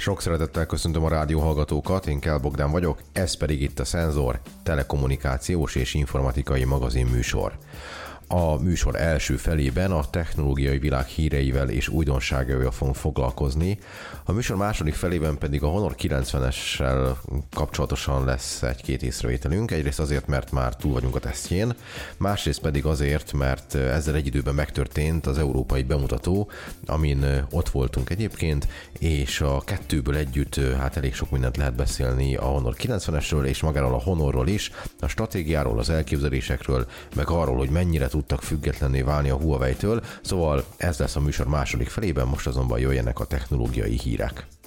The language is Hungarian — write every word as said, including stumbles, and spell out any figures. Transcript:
Sok szeretettel köszöntöm a rádió hallgatókat, én Kell Bogdán vagyok, ez pedig itt a Szenzor, telekommunikációs és informatikai magazin műsor. A műsor első felében a technológiai világ híreivel és újdonságaival fogunk foglalkozni. A műsor második felében pedig a Honor kilencvenessel kapcsolatosan lesz egy-két észrevételünk. Egyrészt azért, mert már túl vagyunk a tesztjén, másrészt pedig azért, mert ezzel egy időben megtörtént az európai bemutató, amin ott voltunk egyébként, és a kettőből együtt hát elég sok mindent lehet beszélni a Honor kilencvenesről és magáról a Honorról is, a stratégiáról, az elképzelésekről, meg arról, hogy mennyire tudtak függetlenné válni a Huawei-től, szóval ez lesz a műsor második felében, most azonban jöjjenek a technológiai hírek.